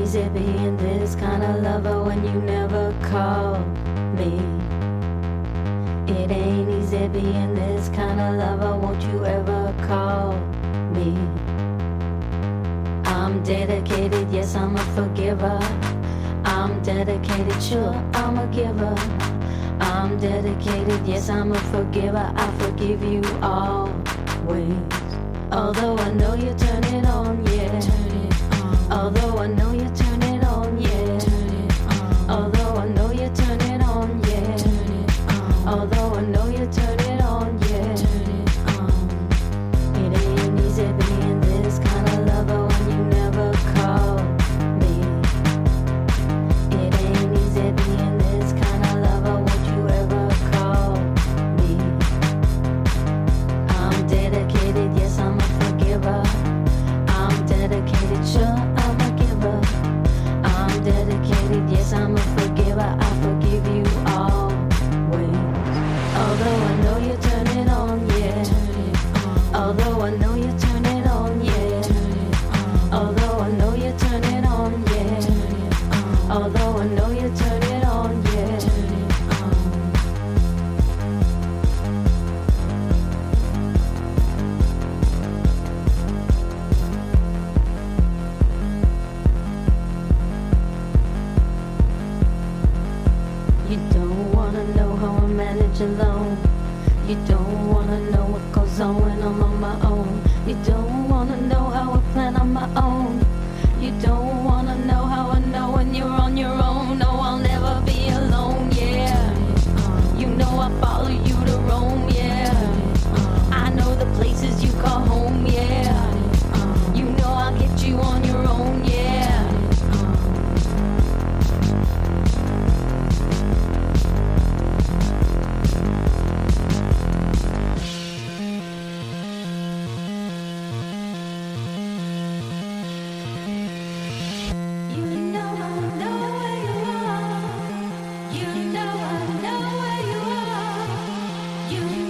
easy being this kind of lover when you never call me. It ain't easy being this kind of lover, won't you ever call me? I'm dedicated, yes, I'm a forgiver. I'm dedicated, sure, I'm a giver. I'm dedicated, yes, I'm a forgiver. I forgive you always. Although I know you turn it on, yeah. Although I know you turn it on, yeah. Although I know you turn it on, yeah. Although I know you turn it on, yeah. It ain't easy being this kind of lover when you never call me. It ain't easy being this kind of lover, won't you ever call me? I'm dedicated, yes, I'm a forgiver. I'm dedicated, sure, I'm a giver. I'm dedicated, yes, I'm a forgiver. I forgive you always. Although I know you turn it on, yeah. Although I know you turn it on, yeah. Although I know you turn it on, yeah. Although I know you turn it on, yeah. You don't wanna know how I manage alone. You don't wanna know what goes on when I'm on my own. You don't wanna know how I plan on my own. You don't wanna know how I know when you're on your own. No, I'll never be alone, yeah. You know I follow you to Rome, yeah. I know the places you call home, yeah. You know I'll get you on your own, yeah. You